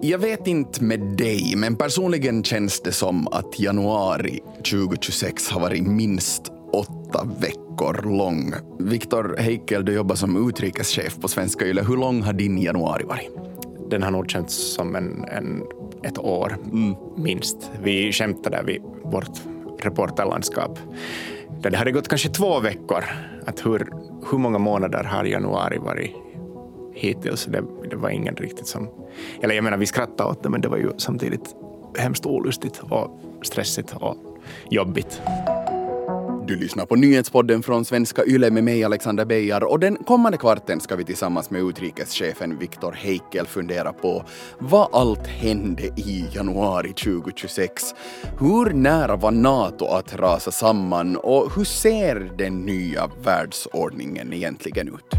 Jag vet inte med dig, men personligen känns det som att januari 2026 har varit minst 8 veckor lång. Viktor Heikel, du jobbar som utrikeschef på Svenska Yle. Hur lång har din januari varit? Den har nog känts som ett år, minst. Vi skämtade där vid vårt reporterlandskap. Där det hade gått kanske 2 veckor. Att hur många månader har januari varit hittills? Det var ingen riktigt som... Eller jag menar, vi skrattade åt det, men det var ju samtidigt hemskt olustigt och stressigt och jobbigt. Du lyssnar på nyhetspodden från Svenska Yle med mig, Alexander Beijar, och den kommande kvarten ska vi tillsammans med utrikeschefen Viktor Heikel fundera på vad allt hände i januari 2026. Hur nära var NATO att rasa samman och hur ser den nya världsordningen egentligen ut?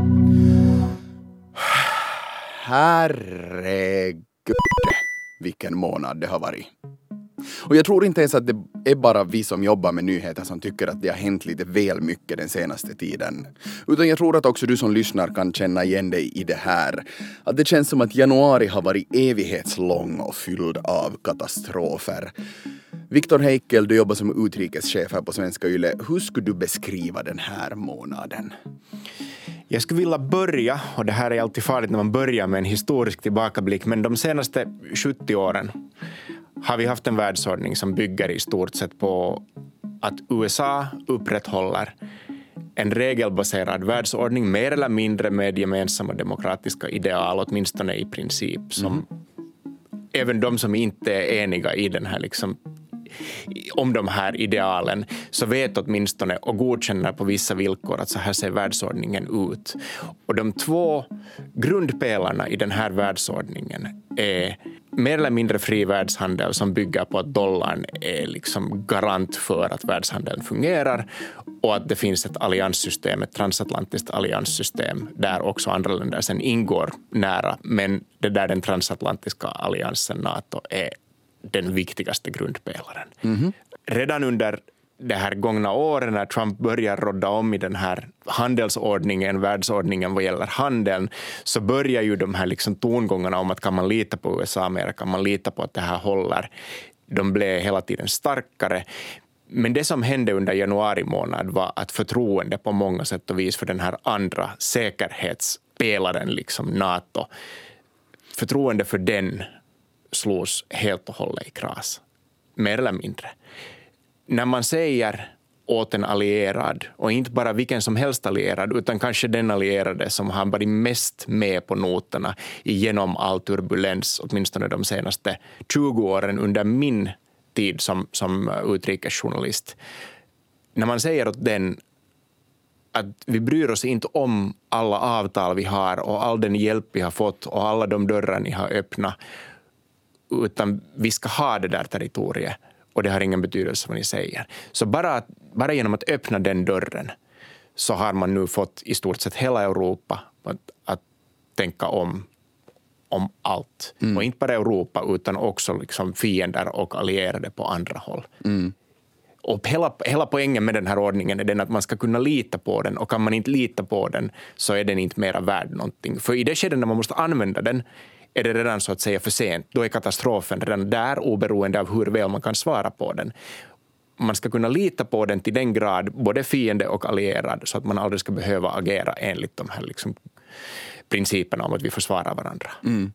Herregud, vilken månad det har varit. Och jag tror inte ens att det är bara vi som jobbar med nyheter som tycker att det har hänt lite väl mycket den senaste tiden. Utan jag tror att också du som lyssnar kan känna igen dig i det här. Att det känns som att januari har varit evighetslång och fylld av katastrofer. Viktor Heikel, du jobbar som utrikeschef här på Svenska Yle. Hur skulle du beskriva den här månaden? Jag skulle vilja börja, och det här är alltid farligt när man börjar med en historisk tillbakablick, men de senaste 70 åren har vi haft en världsordning som bygger i stort sett på att USA upprätthåller en regelbaserad världsordning mer eller mindre med gemensamma demokratiska ideal, åtminstone i princip, som även de som inte är eniga i den här om de här idealen, så vet åtminstone och godkänner på vissa villkor att så här ser världsordningen ut. Och de 2 grundpelarna i den här världsordningen är mer eller mindre fri världshandel som bygger på att dollarn är garant för att världshandeln fungerar, och att det finns ett allianssystem, ett transatlantiskt allianssystem där också andra länder sen ingår nära, men det där den transatlantiska alliansen NATO är den viktigaste grundpelaren. Redan under det här gångna åren när Trump börjar råda om i den här handelsordningen, världsordningen vad gäller handeln, så börjar ju de här tongångarna om att kan man lita på USA mer, kan man lita på att det här håller. De blev hela tiden starkare. Men det som hände under januari månad var att förtroende på många sätt och vis för den här andra säkerhetspelaren NATO, förtroende för den slås helt och hållet i kras. Mer eller mindre. När man säger åt en allierad, och inte bara vilken som helst allierad, utan kanske den allierade som har varit mest med på noterna genom all turbulens, åtminstone de senaste 20 åren under min tid som utrikesjournalist. När man säger åt den att vi bryr oss inte om alla avtal vi har och all den hjälp vi har fått och alla de dörrar ni har öppnat, utan vi ska ha det där territoriet och det har ingen betydelse vad ni säger. Så bara genom att öppna den dörren så har man nu fått i stort sett hela Europa att tänka om allt. Och inte bara Europa utan också fiender och allierade på andra håll. Och hela poängen med den här ordningen är den att man ska kunna lita på den, och kan man inte lita på den så är den inte mera värd någonting. För i det skedet när man måste använda den är det redan så att säga för sent. Då är katastrofen redan där, oberoende av hur väl man kan svara på den. Man ska kunna lita på den till den grad, både fiende och allierad, så att man aldrig ska behöva agera enligt de här principerna om att vi försvarar varandra.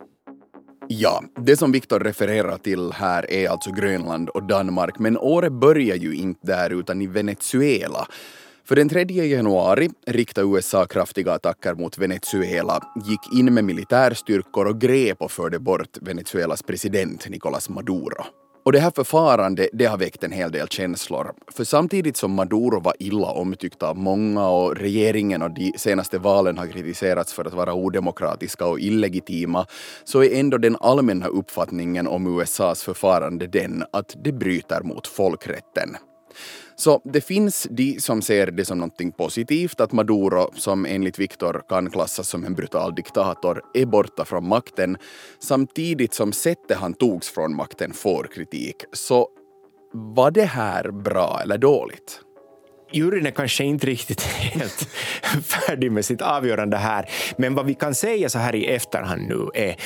Ja, det som Viktor refererar till här är alltså Grönland och Danmark, men året börjar ju inte där utan i Venezuela. För den 3 januari riktade USA kraftiga attacker mot Venezuela, gick in med militärstyrkor och grep och förde bort Venezuelas president Nicolás Maduro. Och det här förfarande, det har väckt en hel del känslor. För samtidigt som Maduro var illa omtyckt av många och regeringen och de senaste valen har kritiserats för att vara odemokratiska och illegitima, så är ändå den allmänna uppfattningen om USAs förfarande den att det bryter mot folkrätten. Så det finns de som ser det som något positivt att Maduro, som enligt Viktor kan klassas som en brutal diktator, är borta från makten, samtidigt som sättet han togs från makten får kritik. Så var det här bra eller dåligt? Juryn är kanske inte riktigt helt färdig med sitt avgörande här, men vad vi kan säga så här i efterhand nu är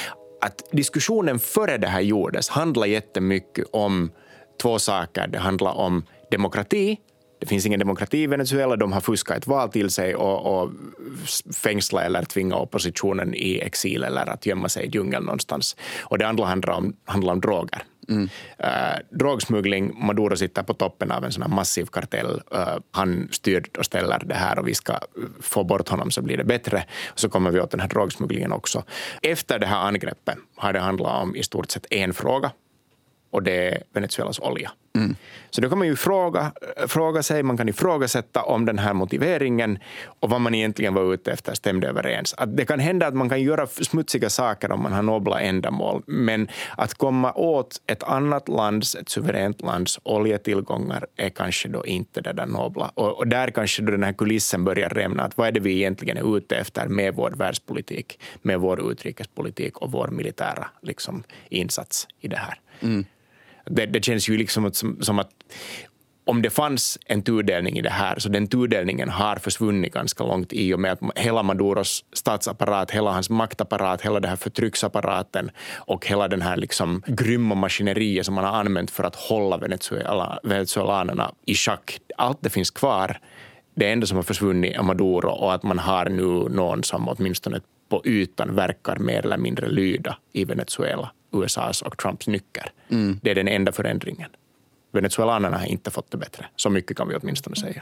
att diskussionen före det här gjordes handlar jättemycket om två saker. Det handlar om demokrati. Det finns ingen demokrati i Venezuela. De har fuskat ett val till sig och fängsla eller tvinga oppositionen i exil eller att gömma sig i djungeln någonstans. Och det andra handlar om droger. Drogsmuggling, Maduro sitter på toppen av en sån här massiv kartell. Han styr och ställer det här och vi ska få bort honom så blir det bättre. Och så kommer vi åt den här drogsmugglingen också. Efter det här angreppet har det handlat om i stort sett en fråga. Och det är Venezuelas olja. Så då kan man ju fråga sig, man kan ifrågasätta om den här motiveringen och vad man egentligen var ute efter stämde överens. Att det kan hända att man kan göra smutsiga saker om man har nobla ändamål, men att komma åt ett annat lands, ett suveränt lands oljetillgångar är kanske då inte det där nobla. Och där kanske då den här kulissen börjar rämna, att vad är det vi egentligen är ute efter med vår världspolitik, med vår utrikespolitik och vår militära liksom, insats i det här. Det känns ju liksom som att om det fanns en tudelning i det här, så den tudelningen har försvunnit ganska långt i och med att hela Maduros statsapparat, hela hans maktapparat, hela den här förtrycksapparaten och hela den här liksom grymma maskineriet som man har använt för att hålla venezuelanerna i schack. Allt det finns kvar. Det enda som har försvunnit är Maduro och att man har nu någon som åtminstone på ytan verkar mer eller mindre lyda i Venezuela. USAs och Trumps nycker. Det är den enda förändringen. Venezuelanerna har inte fått det bättre. Så mycket kan vi åtminstone säga.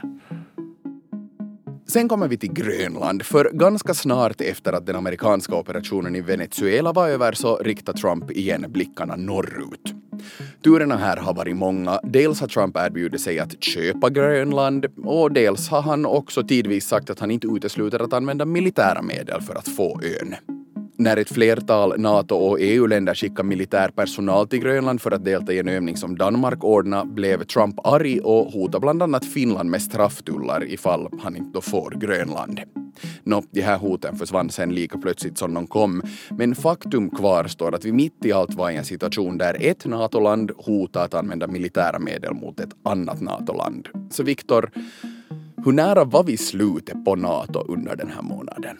Sen kommer vi till Grönland, för ganska snart efter att den amerikanska operationen i Venezuela var över så riktar Trump igen blickarna norrut. Turerna här har varit många. Dels har Trump erbjudit sig att köpa Grönland och dels har han också tidvis sagt att han inte utesluter att använda militära medel för att få ön. När ett flertal NATO- och EU-länder skickar militär personal till Grönland för att delta i en övning som Danmark ordnar blev Trump arg och hotar bland annat Finland med strafftullar ifall han inte då får Grönland. De här hoten försvann sen lika plötsligt som de kom, men faktum kvarstår att vi mitt i allt var i en situation där ett NATO-land hotar att använda militära medel mot ett annat NATO-land. Så Viktor, hur nära var vi slutet på NATO under den här månaden?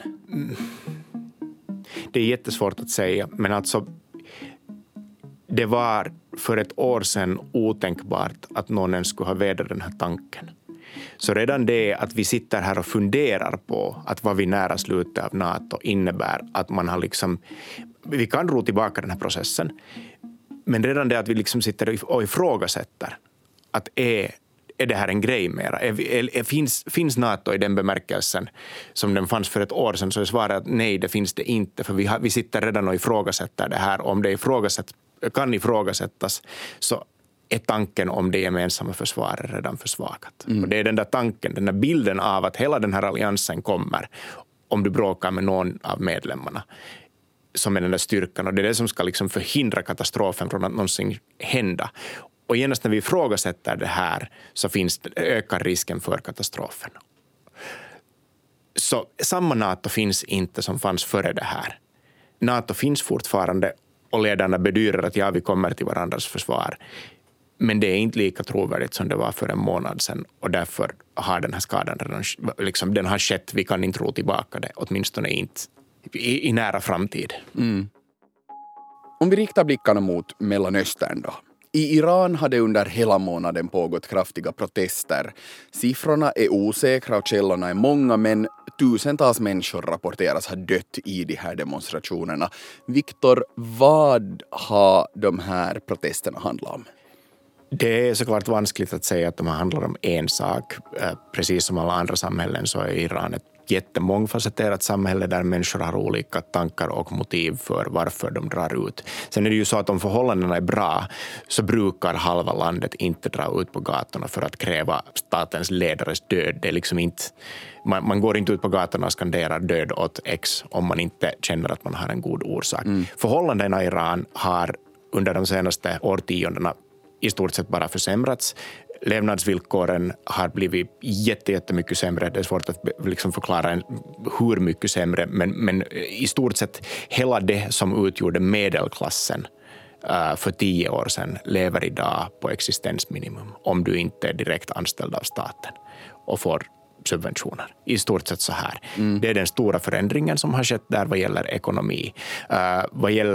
Det är jättesvårt att säga, men alltså det var för ett år sedan otänkbart att någon skulle ha vädrat den här tanken. Så redan det att vi sitter här och funderar på att vad vi nära slutet av NATO innebär att man har liksom, vi kan ro tillbaka den här processen, men redan det att vi liksom sitter och ifrågasätter att är det här en grej mera? Finns NATO i den bemärkelsen som den fanns för ett år sedan, så är svaret att nej, det finns det inte. För vi sitter redan och ifrågasätter det här. Om det kan ifrågasättas så är tanken om det gemensamma försvaret redan försvagat. Och det är den där tanken, den där bilden av att hela den här alliansen kommer om du bråkar med någon av medlemmarna som är den där styrkan. Och det är det som ska liksom förhindra katastrofen från att någonsin hända. Och genast när vi ifrågasätter det här så ökar risken för katastrofen. Så samma NATO finns inte som fanns före det här. NATO finns fortfarande och ledarna bedyrar att ja, vi kommer till varandras försvar. Men det är inte lika trovärdigt som det var för en månad sedan. Och därför har den här skadan redan, liksom, den har skett. Vi kan inte ro tillbaka det, åtminstone inte i nära framtid. Om vi riktar blickarna mot Mellanöstern då. I Iran har det under hela månaden pågått kraftiga protester. Siffrorna är osäkra och källorna är många, men tusentals människor rapporteras ha dött i de här demonstrationerna. Viktor, vad har de här protesterna handlat om? Det är såklart vanskligt att säga att de handlar om en sak. Precis som alla andra samhällen så är Iran ett jättemångfacetterat samhälle där människor har olika tankar och motiv för varför de drar ut. Sen är det ju så att om förhållandena är bra så brukar halva landet inte dra ut på gatorna för att kräva statens ledares död. Det är liksom inte, man går inte ut på gatorna och skanderar död åt X om man inte känner att man har en god orsak. Förhållandena i Iran har under de senaste årtiondena i stort sett bara försämrats. Levnadsvillkoren har blivit jättemycket sämre. Det är svårt att liksom förklara hur mycket sämre. Men i stort sett hela det som utgjorde medelklassen för 10 år sedan lever idag på existensminimum om du inte är direkt anställd av staten och får subventioner. I stort sett så här. Det är den stora förändringen som har skett där vad gäller ekonomi. Vad gäller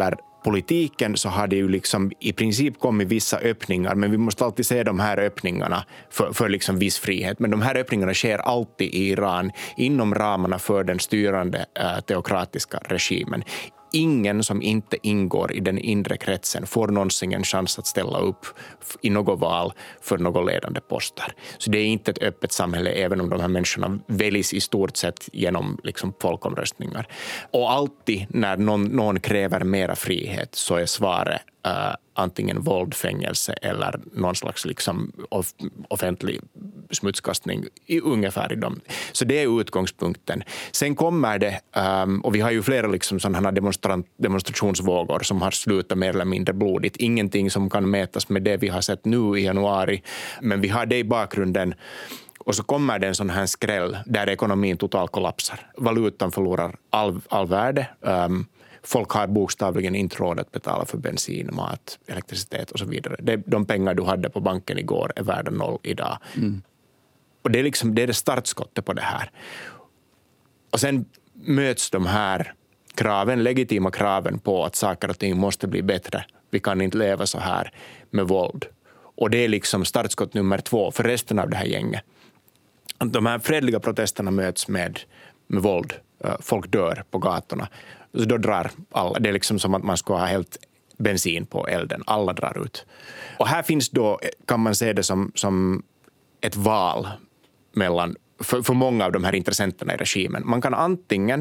politiken så har det ju liksom i princip kommit vissa öppningar, men vi måste alltid se de här öppningarna för liksom viss frihet. Men de här öppningarna sker alltid i Iran inom ramarna för den styrande teokratiska regimen. Ingen som inte ingår i den inre kretsen får någonsin en chans att ställa upp i något val för några ledande poster. Så det är inte ett öppet samhälle, även om de här människorna väljs i stort sett genom liksom folkomröstningar. Och alltid när någon kräver mera frihet så är svaret antingen våld, fängelse eller någon slags liksom offentlig smutskastning ungefär i dem. Så det är utgångspunkten. Sen kommer det, och vi har ju flera liksom sådana demonstrationsvågor som har slutat mer eller mindre blodigt. Ingenting som kan mätas med det vi har sett nu i januari, men vi har det i bakgrunden. Och så kommer det en sån här skräll där ekonomin totalt kollapsar. Valutan förlorar all värde. Folk har bokstavligen inte råd att betala för bensin, mat, elektricitet och så vidare. De pengar du hade på banken igår är värda 0 idag. Och det är det startskottet på det här. Och sen möts de här kraven, legitima kraven på att saker och ting måste bli bättre. Vi kan inte leva så här med våld. Och det är liksom startskott nummer 2 för resten av det här gänget. De här fredliga protesterna möts med våld. Folk dör på gatorna. Så då drar alla. Det är liksom som att man ska ha helt bensin på elden. Alla drar ut. Och här finns då, kan man se det som ett val mellan, för många av de här intressenterna i regimen. Man kan antingen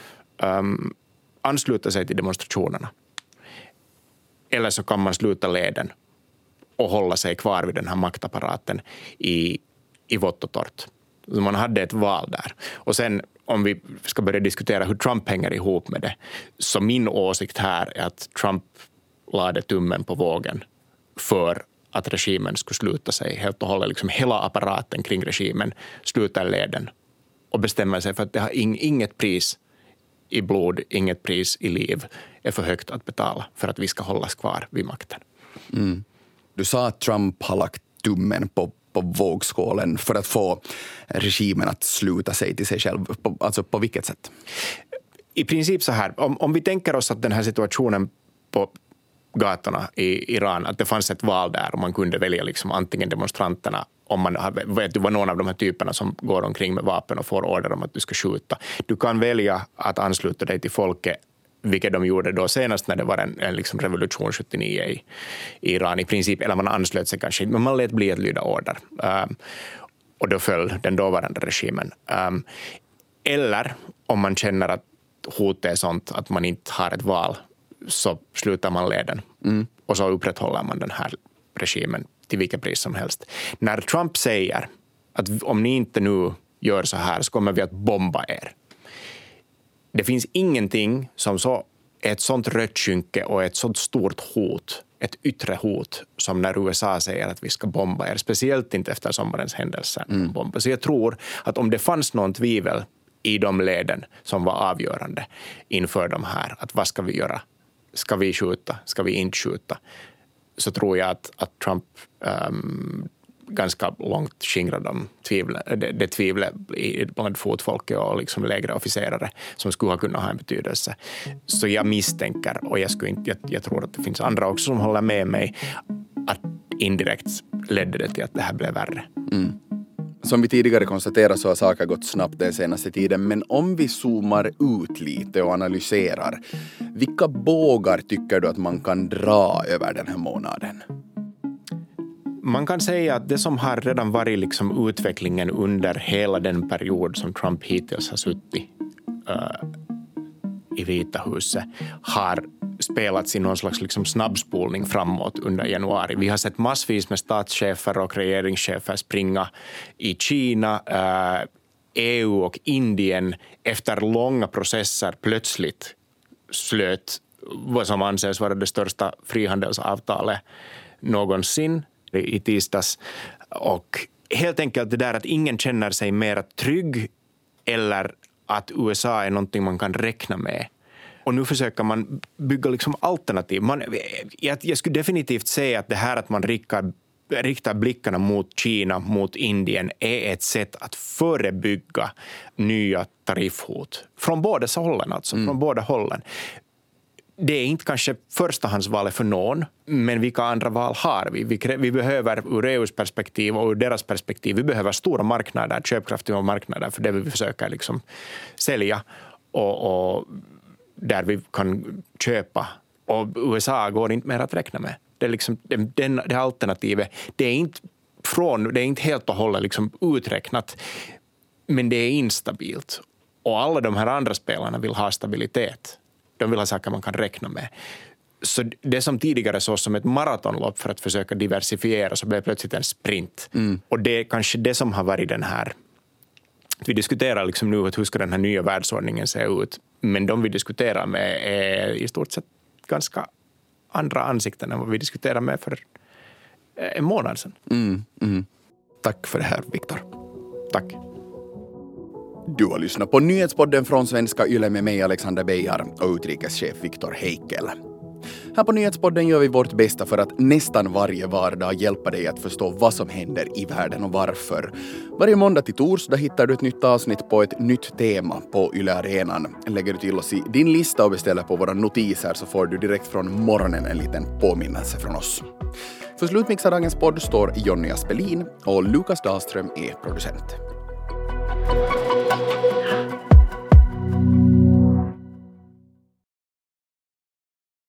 ansluta sig till demonstrationerna. Eller så kan man sluta leden och hålla sig kvar vid den här maktapparaten i vått och torrt. Så man hade ett val där. Och sen om vi ska börja diskutera hur Trump hänger ihop med det, så min åsikt här är att Trump lade tummen på vågen för att regimen skulle sluta sig helt och hållet. Liksom hela apparaten kring regimen slutar leden och bestämmer sig för att det har inget pris i blod, inget pris i liv är för högt att betala för att vi ska hållas kvar vid makten. Du sa att Trump har lagt tummen på vågskålen för att få regimen att sluta sig till sig själv. Alltså på vilket sätt? I princip så här, om vi tänker oss att den här situationen på gatorna i Iran, att det fanns ett val där och man kunde välja liksom antingen demonstranterna, om man vet du var någon av de här typerna som går omkring med vapen och får order om att du ska skjuta. Du kan välja att ansluta dig till folket, vilket de gjorde då senast när det var en liksom revolution 79 i Iran i princip, eller man anslöt sig kanske, men man lät bli att lyda order. Och då föll den dåvarande regimen. Eller om man känner att hotet är sånt att man inte har ett val, så slutar man leden. Och så upprätthåller man den här regimen till vilket pris som helst. När Trump säger att om ni inte nu gör så här så kommer vi att bomba er. Det finns ingenting som så ett sånt rött skynke och ett sånt stort hot, ett yttre hot, som när USA säger att vi ska bomba er, speciellt inte efter sommarens händelser. Så jag tror att om det fanns någon tvivel i de leden som var avgörande inför de här, att vad ska vi göra? Ska vi skjuta? Ska vi inte skjuta? Så tror jag att Trump ganska långt skingrade det tvivlet bland fotfolket och liksom lägre officerare som skulle ha kunnat ha en betydelse. Så jag misstänker, och jag tror att det finns andra också som håller med mig, att indirekt ledde det till att det här blev värre. Som vi tidigare konstaterade så har saker gått snabbt den senaste tiden, men om vi zoomar ut lite och analyserar, vilka bågar tycker du att man kan dra över den här månaden? Man kan säga att det som har redan varit liksom utvecklingen under hela den period som Trump hittills har suttit i Vita huset har spelats i någon slags liksom snabbspolning framåt under januari. Vi har sett massvis med statschefer och regeringschefer springa i Kina, EU och Indien efter långa processer plötsligt slöt vad som anses vara det största frihandelsavtalet någonsin i tisdags. Och helt enkelt det där att ingen känner sig mer trygg eller att USA är någonting man kan räkna med. Och nu försöker man bygga liksom alternativ. Jag skulle definitivt säga att det här att man riktar blickarna mot Kina, mot Indien är ett sätt att förebygga nya tariffhot. Från båda hållen alltså, från båda hållen. det är inte kanske förstahandsvalet för någon, men vilka andra val har vi? Vi behöver ur EUs perspektiv och ur deras perspektiv, vi behöver stora marknader, köpkraftiga marknader för det vi försöker liksom sälja och där vi kan köpa. Och USA går inte mer att räkna med. Det är liksom det alternativet. Det är inte helt och hållet liksom uträknat, men det är instabilt. Och alla de här andra spelarna vill ha stabilitet. De vill ha saker man kan räkna med. Så det som tidigare såg som ett maratonlopp för att försöka diversifiera så blev plötsligt en sprint. Och det är kanske det som har varit den här. Vi diskuterar liksom nu hur ska den här nya världsordningen se ut. Men de vi diskuterar med är i stort sett ganska andra ansikten än vad vi diskuterar med för en månad sedan. Tack för det här, Viktor. Tack. Du har lyssnat på nyhetspodden från Svenska Yle med mig, Alexander Beijar, och utrikeschef Viktor Heikel. Här på nyhetspodden gör vi vårt bästa för att nästan varje vardag hjälpa dig att förstå vad som händer i världen och varför. Varje måndag till torsdag hittar du ett nytt avsnitt på ett nytt tema på Yle Arenan. Lägger du till oss i din lista och beställer på våra notiser så får du direkt från morgonen en liten påminnelse från oss. För slutmix av dagens podd står Jonny Aspelin och Lukas Dahlström är producent.